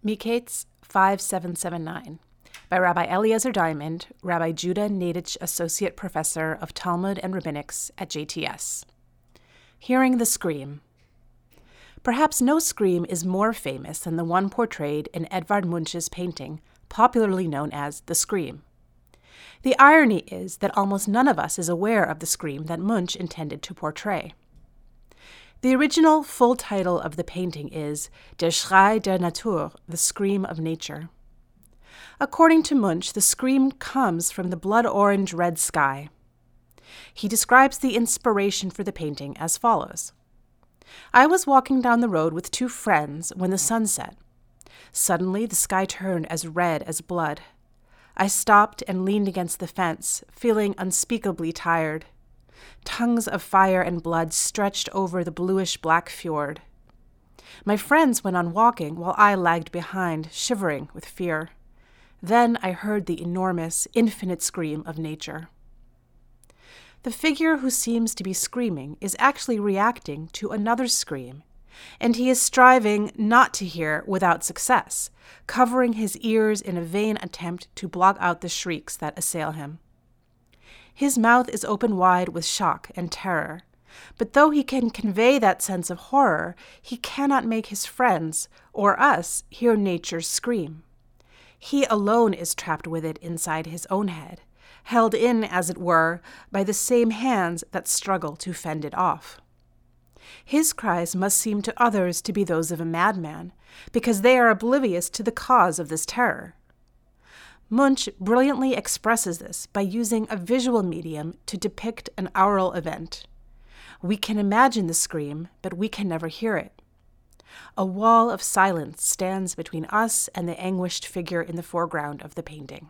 Miketz 5779 by Rabbi Eliezer Diamond, Rabbi Judah Nadich Associate Professor of Talmud and Rabbinics at JTS. Hearing the Scream. Perhaps no scream is more famous than the one portrayed in Edvard Munch's painting, popularly known as The Scream. The irony is that almost none of us is aware of the scream that Munch intended to portray. The original full title of the painting is Der Schrei der Natur, The Scream of Nature. According to Munch, the scream comes from the blood-orange-red sky. He describes the inspiration for the painting as follows. I was walking down the road with two friends when the sun set. Suddenly, the sky turned as red as blood. I stopped and leaned against the fence, feeling unspeakably tired. Tongues of fire and blood stretched over the bluish-black fjord. My friends went on walking while I lagged behind, shivering with fear. Then I heard the enormous, infinite scream of nature. The figure who seems to be screaming is actually reacting to another scream, and he is striving not to hear without success, covering his ears in a vain attempt to block out the shrieks that assail him. His mouth is open wide with shock and terror, but though he can convey that sense of horror, he cannot make his friends, or us, hear nature's scream. He alone is trapped with it inside his own head, held in, as it were, by the same hands that struggle to fend it off. His cries must seem to others to be those of a madman, because they are oblivious to the cause of this terror. Munch brilliantly expresses this by using a visual medium to depict an aural event. We can imagine the scream, but we can never hear it. A wall of silence stands between us and the anguished figure in the foreground of the painting.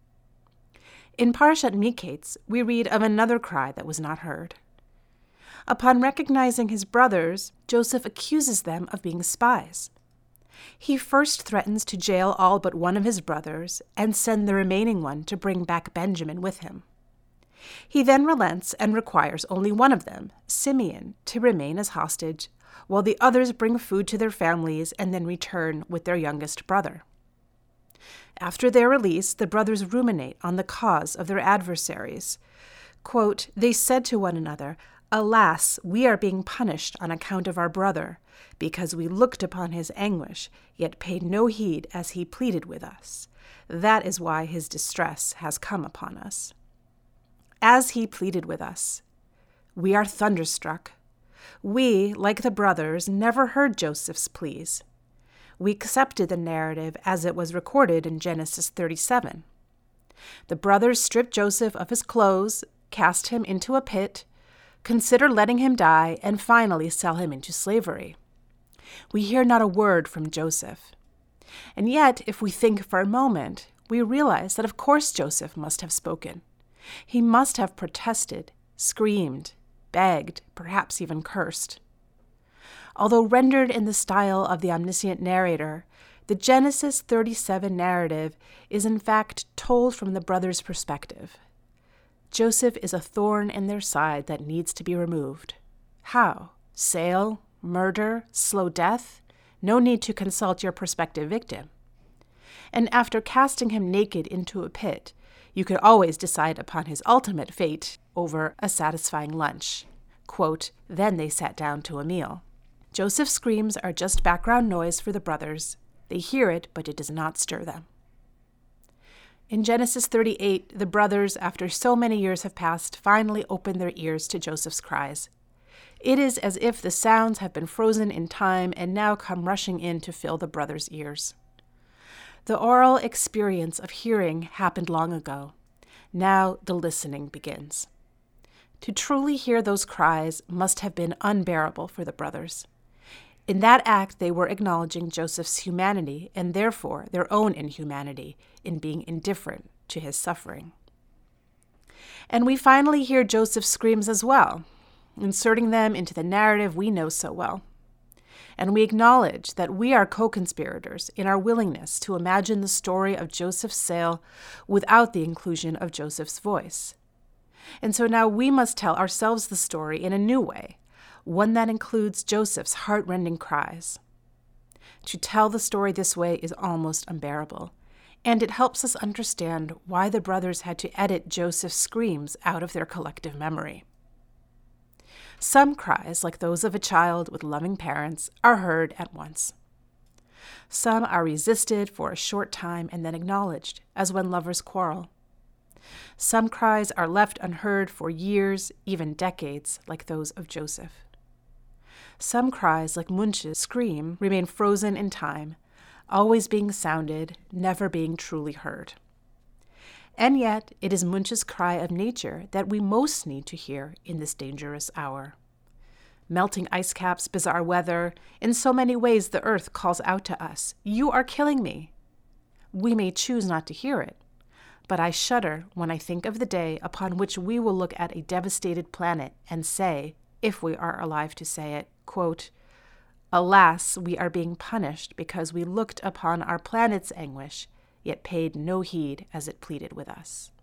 In Parshat Miketz, we read of another cry that was not heard. Upon recognizing his brothers, Joseph accuses them of being spies. He first threatens to jail all but one of his brothers and send the remaining one to bring back Benjamin with him. He then relents and requires only one of them, Simeon, to remain as hostage, while the others bring food to their families and then return with their youngest brother. After their release, the brothers ruminate on the cause of their adversaries. Quote, they said to one another, Alas, we are being punished on account of our brother, because we looked upon his anguish, yet paid no heed as he pleaded with us. That is why his distress has come upon us. As he pleaded with us, we are thunderstruck. We, like the brothers, never heard Joseph's pleas. We accepted the narrative as it was recorded in Genesis 37. The brothers stripped Joseph of his clothes, cast him into a pit, consider letting him die, and finally sell him into slavery. We hear not a word from Joseph. And yet, if we think for a moment, we realize that of course Joseph must have spoken. He must have protested, screamed, begged, perhaps even cursed. Although rendered in the style of the omniscient narrator, the Genesis 37 narrative is in fact told from the brothers' perspective. Joseph is a thorn in their side that needs to be removed. How? Sale? Murder? Slow death? No need to consult your prospective victim. And after casting him naked into a pit, you could always decide upon his ultimate fate over a satisfying lunch. Quote, then they sat down to a meal. Joseph's screams are just background noise for the brothers. They hear it, but it does not stir them. In Genesis 38, the brothers, after so many years have passed, finally open their ears to Joseph's cries. It is as if the sounds have been frozen in time and now come rushing in to fill the brothers' ears. The oral experience of hearing happened long ago. Now the listening begins. To truly hear those cries must have been unbearable for the brothers. In that act, they were acknowledging Joseph's humanity and therefore their own inhumanity in being indifferent to his suffering. And we finally hear Joseph's screams as well, inserting them into the narrative we know so well. And we acknowledge that we are co-conspirators in our willingness to imagine the story of Joseph's sale without the inclusion of Joseph's voice. And so now we must tell ourselves the story in a new way, one that includes Joseph's heart-rending cries. To tell the story this way is almost unbearable, and it helps us understand why the brothers had to edit Joseph's screams out of their collective memory. Some cries, like those of a child with loving parents, are heard at once. Some are resisted for a short time and then acknowledged, as when lovers quarrel. Some cries are left unheard for years, even decades, like those of Joseph. Some cries, like Munch's scream, remain frozen in time, always being sounded, never being truly heard. And yet, it is Munch's cry of nature that we most need to hear in this dangerous hour. Melting ice caps, bizarre weather, in so many ways the earth calls out to us, "You are killing me." We may choose not to hear it, but I shudder when I think of the day upon which we will look at a devastated planet and say, if we are alive to say it, quote, "Alas, we are being punished because we looked upon our planet's anguish, yet paid no heed as it pleaded with us."